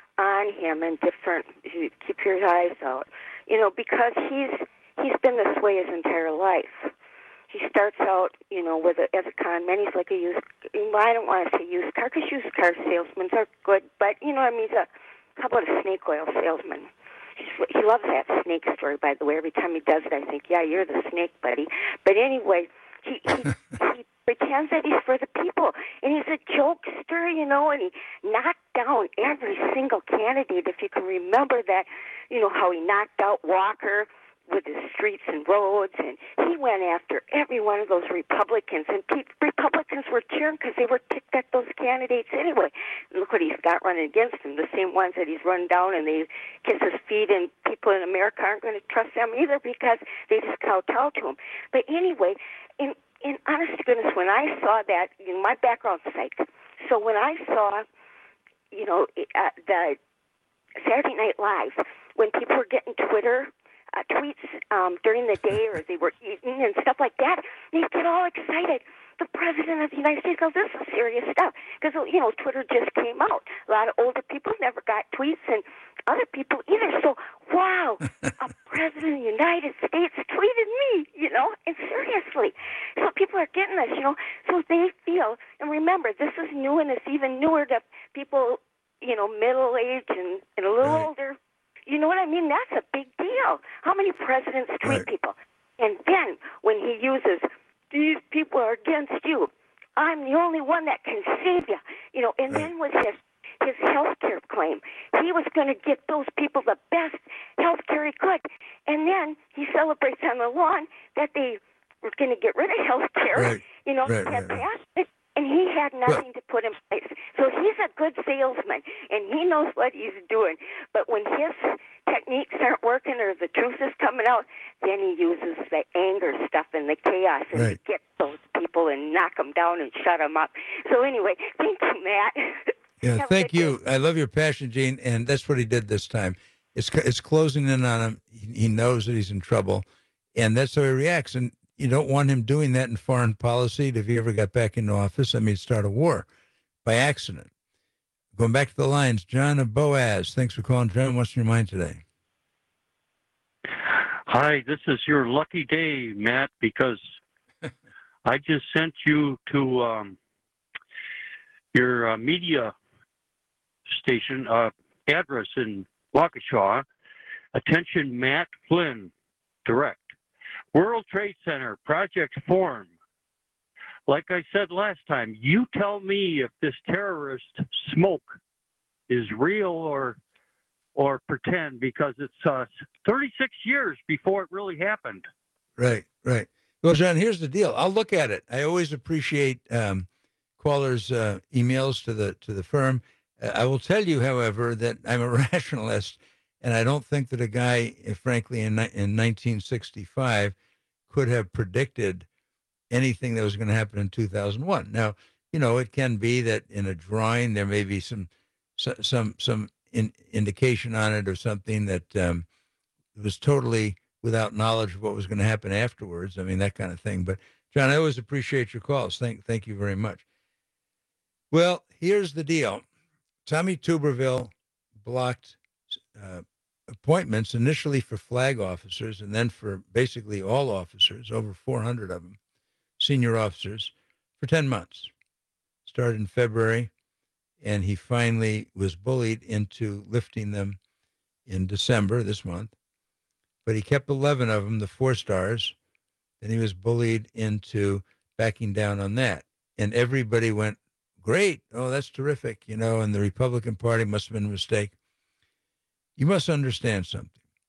on him and different, you keep your eyes out, you know, because he's he's been this way his entire life. He starts out, you know, with a, as a con man. He's like a used, well, I don't want to say used car, because used car salesmen are good, but, you know, I mean, he's a, how about a snake oil salesman? He's, he loves that snake story, by the way. Every time he does it, I think, yeah, you're the snake, buddy. But anyway, he, he, he pretends that he's for the people, and he's a jokester, you know, and he knocked down every single candidate, if you can remember that, you know, how he knocked out Walker with his streets and roads, and he went after every one of those Republicans, and pe- Republicans were cheering because they were ticked at those candidates anyway. And look what he's got running against him, the same ones that he's run down, and they kiss his feet, and people in America aren't going to trust them either because they just kowtow to him. But anyway, in, in honest to goodness, when I saw that, you know, my background's psych, so when I saw, you know, uh, the Saturday Night Live, when people were getting Twitter Uh, tweets um, during the day, or they were eating and stuff like that, they get all excited. The President of the United States goes, this is serious stuff. Because, you know, Twitter just came out. A lot of older people never got tweets, and other people either. So, wow, a President of the United States tweeted me, you know, and seriously. So people are getting this, you know. So they feel, and remember, this is new, and it's even newer to people, you know, middle-aged and, and a little right. older. You know what I mean? That's a big deal. How many presidents tweet right. people? And then when he uses, these people are against you, I'm the only one that can save you. You know, and right. then with his, his health care claim, he was going to get those people the best health care he could. And then he celebrates on the lawn that they were going to get rid of health care. Right. You know, right, had right, passed it. And he had nothing well, to put in place. So he's a good salesman, and he knows what he's doing. But when his techniques aren't working or the truth is coming out, then he uses the anger stuff and the chaos and right. to get those people and knock them down and shut them up. So anyway, thank you, Matt. Yeah, thank you. Day. I love your passion, Gene, and that's what he did this time. It's it's closing in on him. He knows that he's in trouble, and that's how he reacts. And you don't want him doing that in foreign policy if he ever got back into office. I mean, start a war by accident. Going back to the lines, John of Boaz. Thanks for calling, John. What's in your mind today? Hi, this is your lucky day, Matt, because I just sent you to um, your uh, media station uh, address in Waukesha. Attention, Matt Flynn, direct. World Trade Center, Project Form. Like I said last time, you tell me if this terrorist smoke is real or or pretend, because it's uh, thirty-six years before it really happened. Right, right. Well, John, here's the deal. I'll look at it. I always appreciate um, callers' uh, emails to the to the firm. Uh, I will tell you, however, that I'm a rationalist, and I don't think that a guy, frankly, in in nineteen sixty-five could have predicted anything that was going to happen in two thousand one. Now, you know, it can be that in a drawing there may be some some some in, indication on it or something that um, was totally without knowledge of what was going to happen afterwards. I mean, that kind of thing. But John, I always appreciate your calls. Thank thank you very much. Well, here's the deal. Tommy Tuberville blocked uh, appointments initially for flag officers and then for basically all officers, over four hundred of them, senior officers, for ten months. Started in February, and he finally was bullied into lifting them in December, this month. But he kept eleven of them, the four stars, and he was bullied into backing down on that. And everybody went, great, oh, that's terrific, you know, and the Republican Party must have been a mistake. You must understand something.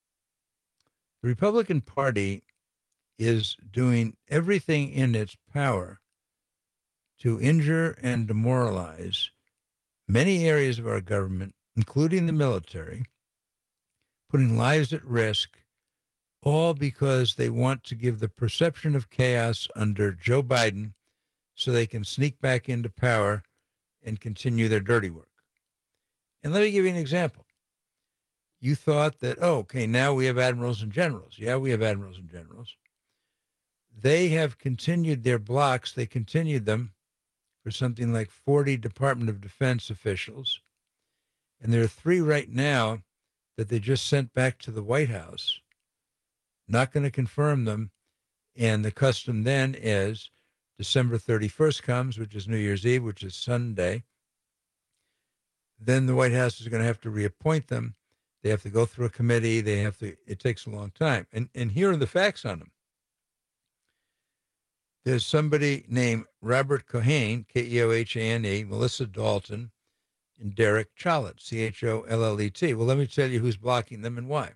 The Republican Party is doing everything in its power to injure and demoralize many areas of our government, including the military, putting lives at risk all because they want to give the perception of chaos under Joe Biden so they can sneak back into power and continue their dirty work. And let me give you an example. You thought that, oh, okay, now we have admirals and generals. Yeah, we have admirals and generals. They have continued their blocks. They continued them for something like forty Department of Defense officials. And there are three right now that they just sent back to the White House. Not going to confirm them. And the custom then is December thirty-first comes, which is New Year's Eve, which is Sunday. Then the White House is going to have to reappoint them. They have to go through a committee. They have to, it takes a long time. And, and here are the facts on them. There's somebody named Robert Cohane, K E O H A N E, Melissa Dalton, and Derek Chollet, C H O L L E T. Well, let me tell you who's blocking them and why.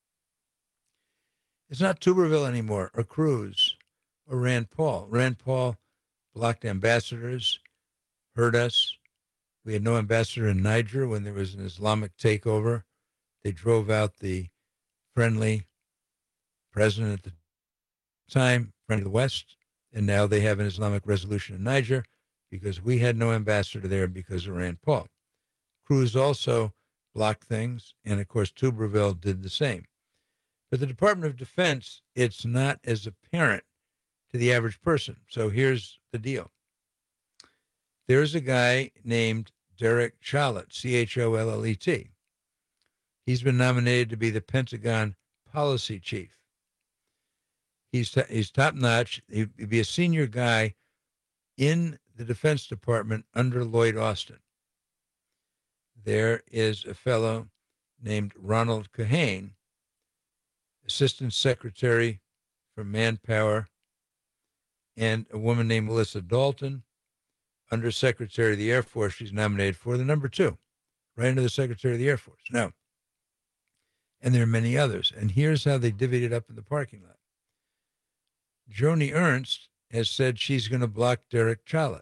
It's not Tuberville anymore, or Cruz, or Rand Paul. Rand Paul blocked ambassadors, hurt us. We had no ambassador in Niger when there was an Islamic takeover. They drove out the friendly president at the time, friend of the West, and now they have an Islamic resolution in Niger because we had no ambassador there because of Rand Paul. Cruz also blocked things, and of course Tuberville did the same. But the Department of Defense, it's not as apparent to the average person. So here's the deal. There's a guy named Derek Chollet, C H O L L E T. He's been nominated to be the Pentagon policy chief. He's, t- he's top-notch. He'd be a senior guy in the Defense Department under Lloyd Austin. There is a fellow named Ronald Cohane, Assistant Secretary for Manpower, and a woman named Melissa Dalton, Undersecretary of the Air Force. She's nominated for the number two, right under the Secretary of the Air Force. Now, and there are many others. And here's how they divvied it up in the parking lot. Joni Ernst has said she's going to block Derek Chollet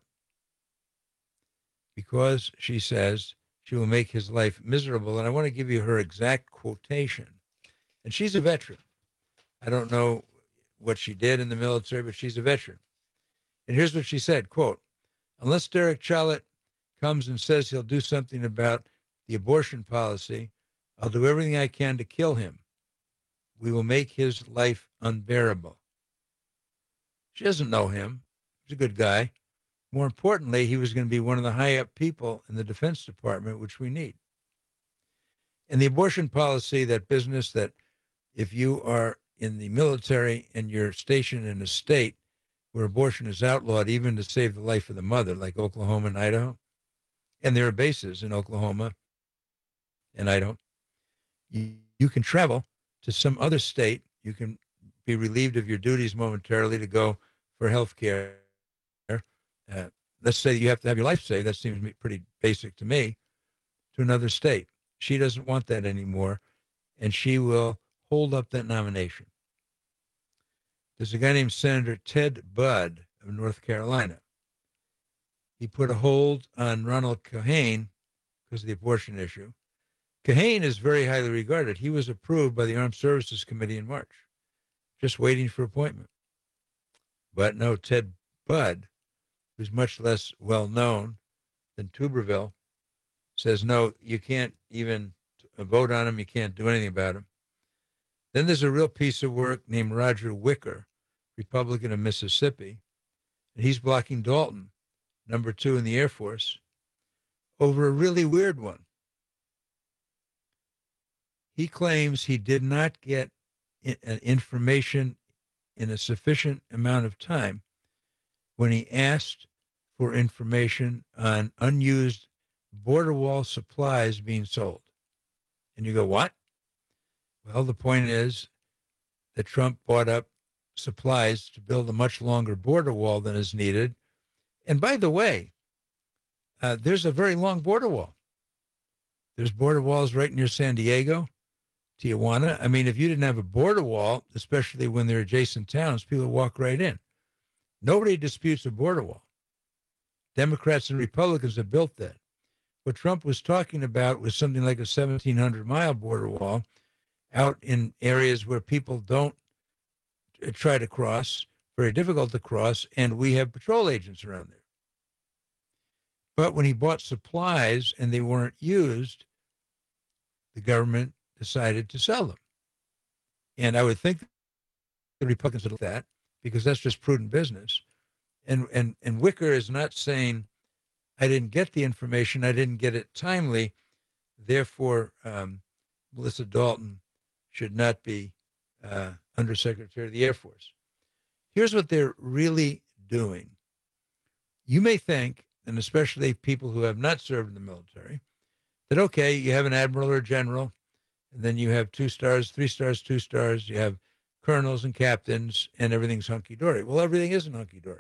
because she says she will make his life miserable. And I want to give you her exact quotation. And she's a veteran. I don't know what she did in the military, but she's a veteran. And here's what she said, quote, unless Derek Chollet comes and says he'll do something about the abortion policy, I'll do everything I can to kill him. We will make his life unbearable. She doesn't know him. He's a good guy. More importantly, he was going to be one of the high-up people in the Defense Department, which we need. And the abortion policy, that business that if you are in the military and you're stationed in a state where abortion is outlawed, even to save the life of the mother, like Oklahoma and Idaho, and there are bases in Oklahoma and Idaho, you, you can travel to some other state. You can be relieved of your duties momentarily to go for health care. Uh, let's say you have to have your life saved. That seems to be pretty basic to me, to another state. She doesn't want that anymore, and she will hold up that nomination. There's a guy named Senator Ted Budd of North Carolina. He put a hold on Ronald Cohane because of the abortion issue. Cohane is very highly regarded. He was approved by the Armed Services Committee in March, just waiting for appointment. But no, Ted Budd, who's much less well-known than Tuberville, says, no, you can't even vote on him. You can't do anything about him. Then there's a real piece of work named Roger Wicker, Republican of Mississippi, and he's blocking Dalton, number two in the Air Force, over a really weird one. He claims he did not get information in a sufficient amount of time when he asked for information on unused border wall supplies being sold. And you go, what? Well, the point is that Trump bought up supplies to build a much longer border wall than is needed. And by the way, uh, there's a very long border wall. There's border walls right near San Diego, Tijuana. I mean, if you didn't have a border wall, especially when they're adjacent towns, people walk right in. Nobody disputes a border wall. Democrats and Republicans have built that. What Trump was talking about was something like a seventeen hundred mile border wall out in areas where people don't try to cross, very difficult to cross, and we have patrol agents around there. But when he bought supplies and they weren't used, the government decided to sell them. And I would think the Republicans would look at that, because that's just prudent business. And, and, and Wicker is not saying, I didn't get the information, I didn't get it timely, therefore um, Melissa Dalton should not be uh, Undersecretary of the Air Force. Here's what they're really doing. You may think, and especially people who have not served in the military, that, okay, you have an admiral or a general, and then you have two stars, three stars, two stars, you have colonels and captains, and everything's hunky-dory. Well, everything isn't hunky-dory.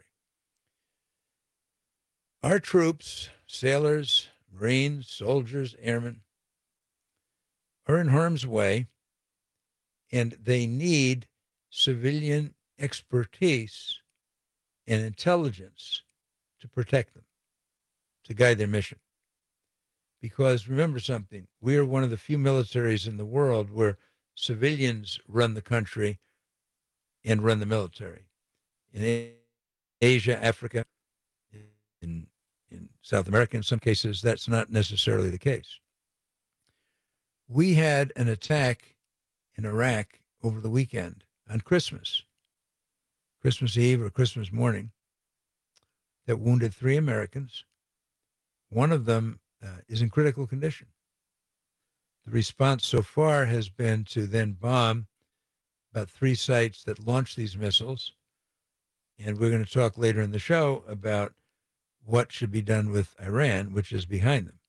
Our troops, sailors, Marines, soldiers, airmen, are in harm's way, and they need civilian expertise and intelligence to protect them, to guide their mission. Because remember something, we are one of the few militaries in the world where civilians run the country and run the military. In Asia, Africa, in, in South America, in some cases, that's not necessarily the case. We had an attack in Iraq over the weekend on Christmas, Christmas Eve or Christmas morning, that wounded three Americans. One of them uh, is in critical condition. The response so far has been to then bomb about three sites that launched these missiles. And we're going to talk later in the show about what should be done with Iran, which is behind them.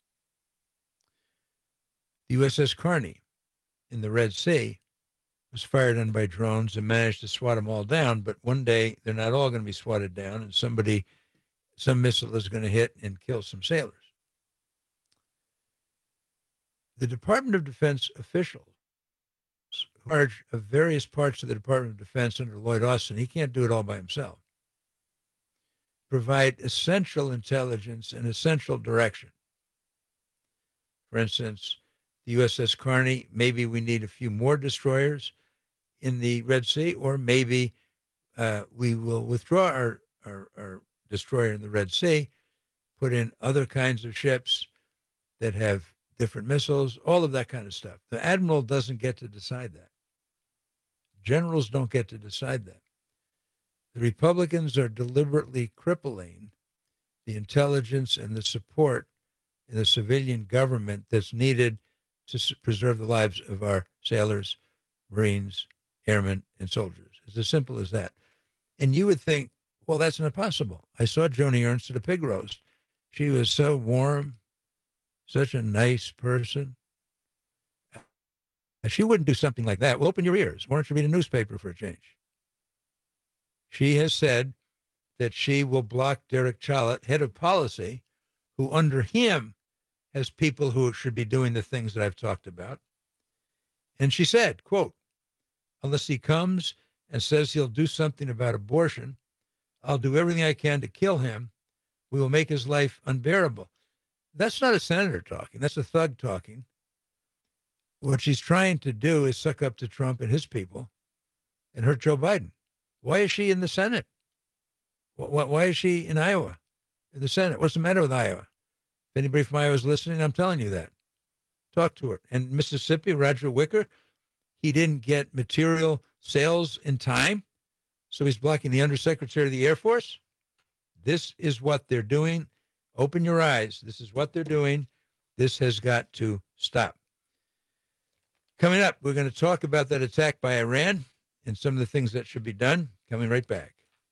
The U S S Carney in the Red Sea was fired on by drones and managed to swat them all down. But one day they're not all going to be swatted down, and somebody, some missile is going to hit and kill some sailors. The Department of Defense officials, in charge of various parts of the Department of Defense under Lloyd Austin, he can't do it all by himself, provide essential intelligence and essential direction. For instance, the U S S Carney, maybe we need a few more destroyers in the Red Sea, or maybe uh, we will withdraw our, our, our destroyer in the Red Sea, put in other kinds of ships that have different missiles, all of that kind of stuff. The admiral doesn't get to decide that. Generals don't get to decide that. The Republicans are deliberately crippling the intelligence and the support in the civilian government that's needed to preserve the lives of our sailors, Marines, airmen, and soldiers. It's as simple as that. And you would think, well, that's not possible. I saw Joni Ernst at a pig roast. She was so warm, such a nice person. She wouldn't do something like that. Well, open your ears. Why don't you read a newspaper for a change? She has said that she will block Derek Chollet, head of policy, who under him has people who should be doing the things that I've talked about. And she said, quote, unless he comes and says he'll do something about abortion, I'll do everything I can to kill him. We will make his life unbearable. That's not a senator talking. That's a thug talking. What she's trying to do is suck up to Trump and his people and hurt Joe Biden. Why is she in the Senate? Why is she in Iowa, in the Senate? What's the matter with Iowa? If anybody from Iowa is listening, I'm telling you that. Talk to her. And Mississippi, Roger Wicker, he didn't get material sales in time, so he's blocking the Undersecretary of the Air Force. This is what they're doing. Open your eyes. This is what they're doing. This has got to stop. Coming up, we're going to talk about that attack by Iran and some of the things that should be done. Coming right back.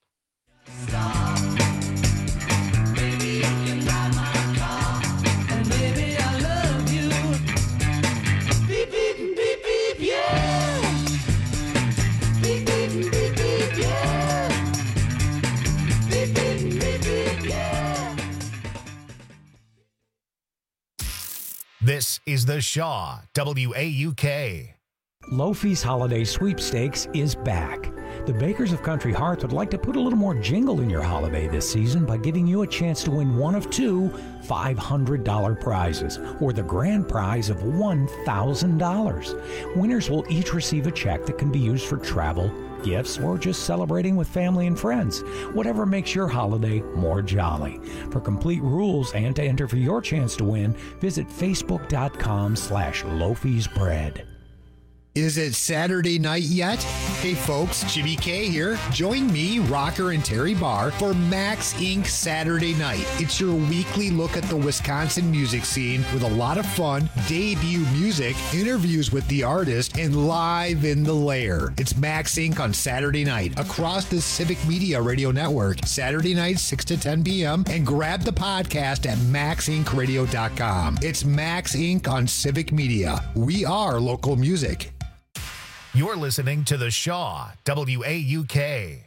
This is The Shaw, W A U K. Low Fees Holiday Sweepstakes is back. The Bakers of Country Hearts would like to put a little more jingle in your holiday this season by giving you a chance to win one of two five hundred dollars prizes, or the grand prize of one thousand dollars. Winners will each receive a check that can be used for travel, gifts, or just celebrating with family and friends. Whatever makes your holiday more jolly. For complete rules and to enter for your chance to win, visit facebook.com slash Loafy's Bread. Is it Saturday night yet? Hey folks, Jimmy K here. Join me, Rocker, and Terry Barr for Max Incorporated. Saturday Night. It's your weekly look at the Wisconsin music scene with a lot of fun, debut music, interviews with the artist, and live in the lair. It's Max Incorporated on Saturday night across the Civic Media Radio Network, Saturday night, six to ten p.m., and grab the podcast at max inc radio dot com. It's Max Incorporated on Civic Media. We are local music. You're listening to The Shaw, W A U K.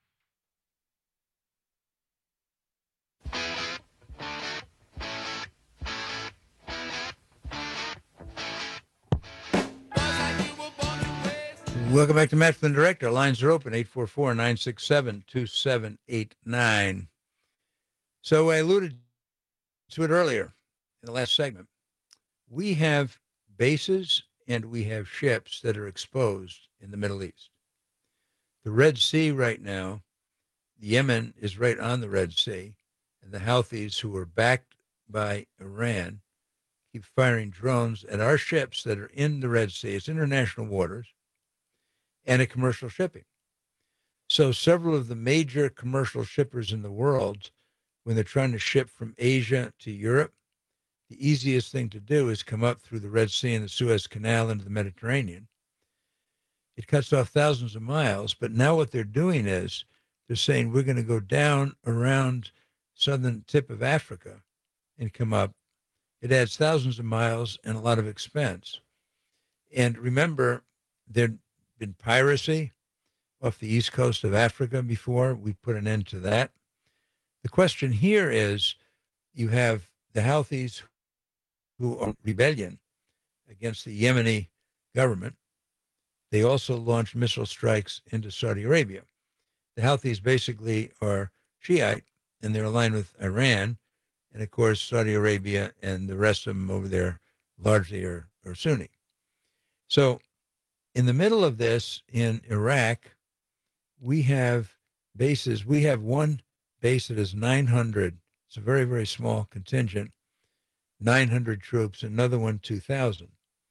Welcome back to Matt from the Director. Lines are open, eight four four, nine six seven, two seven eight nine. So I alluded to it earlier in the last segment. We have bases and we have ships that are exposed in the Middle East. The Red Sea right now, Yemen is right on the Red Sea, and the Houthis, who are backed by Iran, keep firing drones at our ships that are in the Red Sea. It's international waters and at commercial shipping. So several of the major commercial shippers in the world, when they're trying to ship from Asia to Europe, the easiest thing to do is come up through the Red Sea and the Suez Canal into the Mediterranean. It cuts off thousands of miles, but now what they're doing is they're saying we're going to go down around southern tip of Africa and come up. It adds thousands of miles and a lot of expense. And remember, there'd been piracy off the east coast of Africa before. We put an end to that. The question here is, you have the Houthis who are rebellion against the Yemeni government. They also launched missile strikes into Saudi Arabia. The Houthis basically are Shiite, and they're aligned with Iran. And, of course, Saudi Arabia and the rest of them over there largely are, are Sunni. So in the middle of this, in Iraq, we have bases. We have one base that is nine hundred. It's a very, very small contingent, nine hundred troops, another one, two thousand.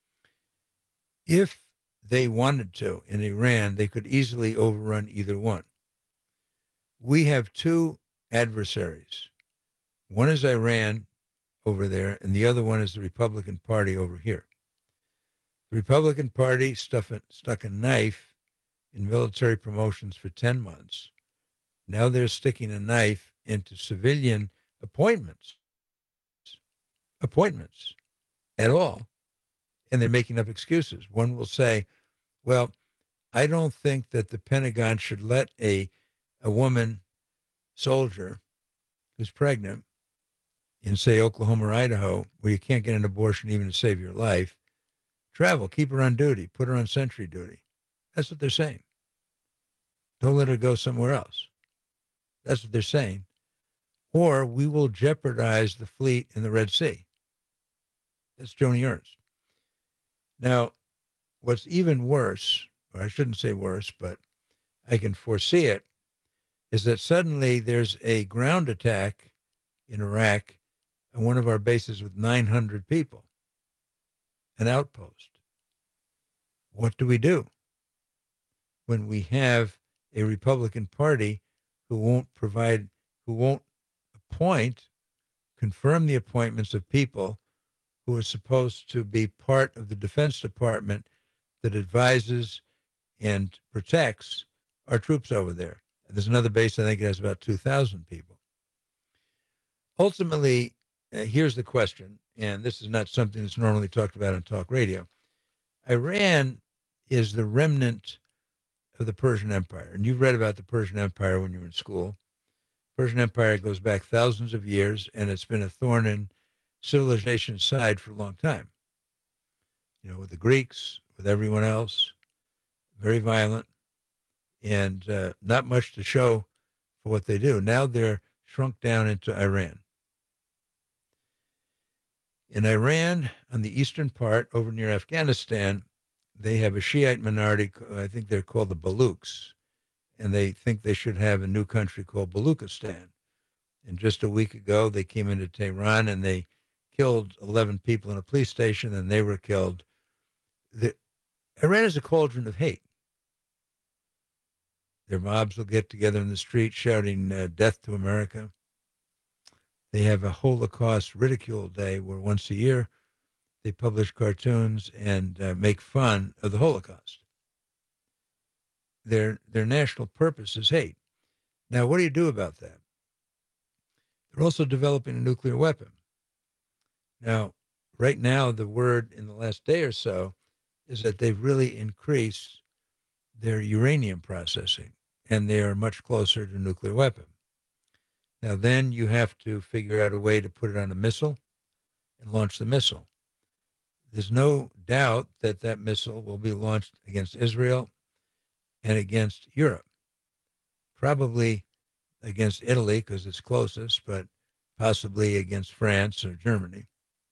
If they wanted to, in Iran, they could easily overrun either one. We have two adversaries. One is Iran over there, and the other one is the Republican Party over here. The Republican Party stuck a, stuck a knife in military promotions for ten months. Now they're sticking a knife into civilian appointments, appointments at all, and they're making up excuses. One will say, well, I don't think that the Pentagon should let a, a woman soldier who's pregnant in, say, Oklahoma or Idaho, where you can't get an abortion even to save your life, travel, keep her on duty, put her on sentry duty. That's what they're saying. Don't let her go somewhere else. That's what they're saying. Or we will jeopardize the fleet in the Red Sea. That's Joni Ernst. Now, what's even worse, or I shouldn't say worse, but I can foresee it, is that suddenly there's a ground attack in Iraq on one of our bases with nine hundred people, an outpost. What do we do when we have a Republican Party who won't provide, who won't appoint, confirm the appointments of people who are supposed to be part of the Defense Department that advises and protects our troops over there? There's another base, I think it has about two thousand people. Ultimately, uh, here's the question, and this is not something that's normally talked about on talk radio. Iran is the remnant of the Persian Empire, and you've read about the Persian Empire when you were in school. Persian Empire goes back thousands of years, and it's been a thorn in civilization's side for a long time. You know, with the Greeks, with everyone else, very violent. and uh, not much to show for what they do. Now they're shrunk down into Iran. In Iran, on the eastern part, over near Afghanistan, they have a Shiite minority. I think they're called the Baluchs, and they think they should have a new country called Baluchistan. And just a week ago, they came into Tehran and they killed eleven people in a police station, and they were killed. The, Iran is a cauldron of hate. Their mobs will get together in the street shouting uh, death to America. They have a Holocaust ridicule day where once a year they publish cartoons and uh, make fun of the Holocaust. Their, their national purpose is hate. Now, what do you do about that? They're also developing a nuclear weapon. Now, right now, the word in the last day or so is that they've really increased their uranium processing, and they are much closer to a nuclear weapon. Now, then you have to figure out a way to put it on a missile and launch the missile. There's no doubt that that missile will be launched against Israel and against Europe, probably against Italy because it's closest, but possibly against France or Germany.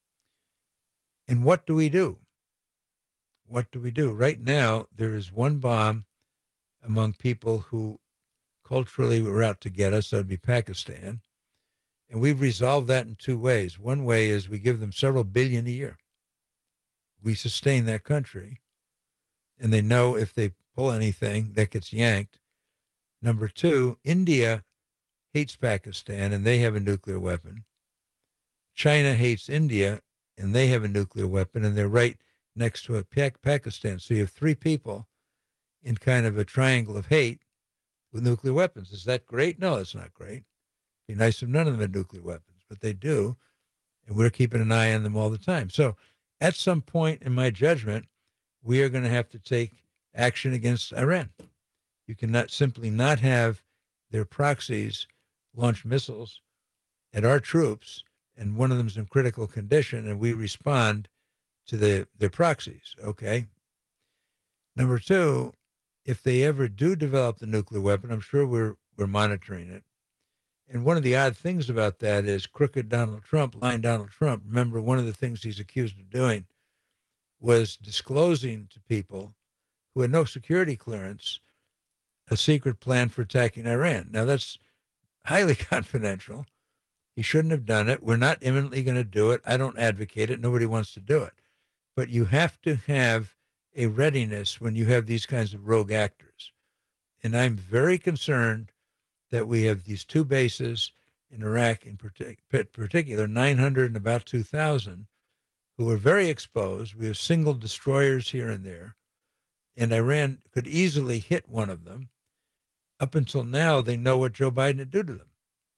And what do we do? What do we do? Right now, there is one bomb among people who culturally were out to get us. That would be Pakistan. And we've resolved that in two ways. One way is we give them several billion a year. We sustain that country, and they know if they pull anything, that gets yanked. Number two, India hates Pakistan, and they have a nuclear weapon. China hates India, and they have a nuclear weapon, and they're right next to a Pakistan. So you have three people in kind of a triangle of hate with nuclear weapons. Is that great? No, it's not great. It'd be nice if none of them had nuclear weapons, but they do, and we're keeping an eye on them all the time. So at some point, in my judgment, we are going to have to take action against Iran. You cannot simply not have their proxies launch missiles at our troops, and one of them is in critical condition, and we respond to the, their proxies, okay? Number two, if they ever do develop the nuclear weapon, I'm sure we're we're monitoring it. And one of the odd things about that is crooked Donald Trump, lying Donald Trump. Remember, one of the things he's accused of doing was disclosing to people who had no security clearance a secret plan for attacking Iran. Now, that's highly confidential. He shouldn't have done it. We're not imminently going to do it. I don't advocate it. Nobody wants to do it. But you have to have a readiness when you have these kinds of rogue actors. And I'm very concerned that we have these two bases in Iraq, in particular, nine hundred and about two thousand, who are very exposed. We have single destroyers here and there, and Iran could easily hit one of them. Up until now, they know what Joe Biden would do to them.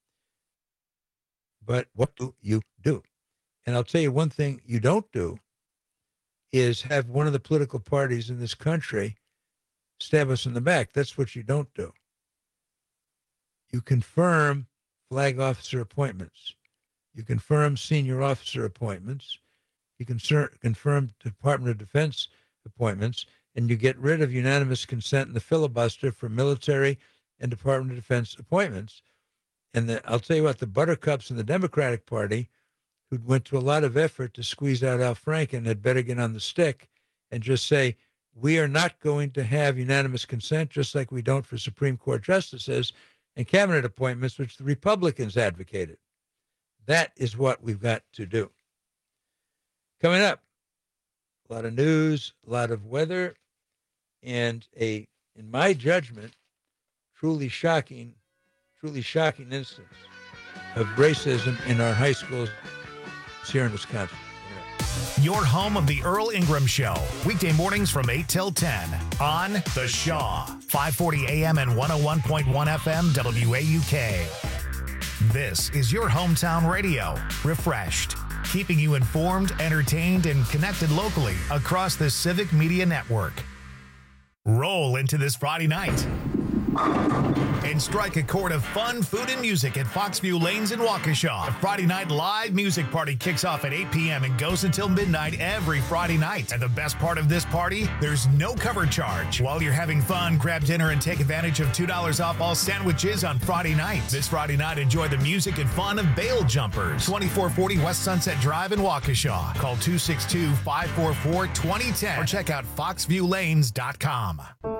But what do you do? And I'll tell you one thing you don't do is have one of the political parties in this country stab us in the back. That's what you don't do. You confirm flag officer appointments. You confirm senior officer appointments. You can confirm Department of Defense appointments, and you get rid of unanimous consent in the filibuster for military and Department of Defense appointments. And the, I'll tell you what, the buttercups in the Democratic Party, who went to a lot of effort to squeeze out Al Franken, had better get on the stick and just say, we are not going to have unanimous consent, just like we don't for Supreme Court justices and cabinet appointments, which the Republicans advocated. That is what we've got to do. Coming up, a lot of news, a lot of weather, and a, in my judgment, truly shocking, truly shocking instance of racism in our high schools here in Wisconsin. Your home of the Earl Ingram Show, weekday mornings from eight till ten on The Shaw, five forty A M and one oh one point one F M W A U K. This is your hometown radio, refreshed, keeping you informed, entertained, and connected locally across the Civic Media Network. Roll into this Friday night. And strike a chord of fun, food, and music at Foxview Lanes in Waukesha. The Friday night live music party kicks off at eight p.m. and goes until midnight every Friday night. And the best part of this party, there's no cover charge. While you're having fun, grab dinner and take advantage of two dollars off all sandwiches on Friday nights. This Friday night, enjoy the music and fun of Bail Jumpers. twenty-four forty West Sunset Drive in Waukesha. Call two six two, five four four, two zero one zero or check out foxview lanes dot com.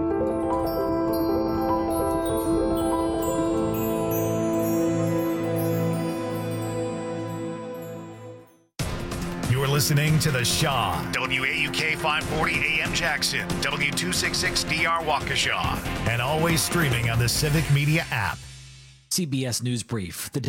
You're listening to The Shaw, W A U K five forty A M Jackson, W two sixty-six D R Waukesha, and always streaming on the Civic Media app. C B S News Brief. The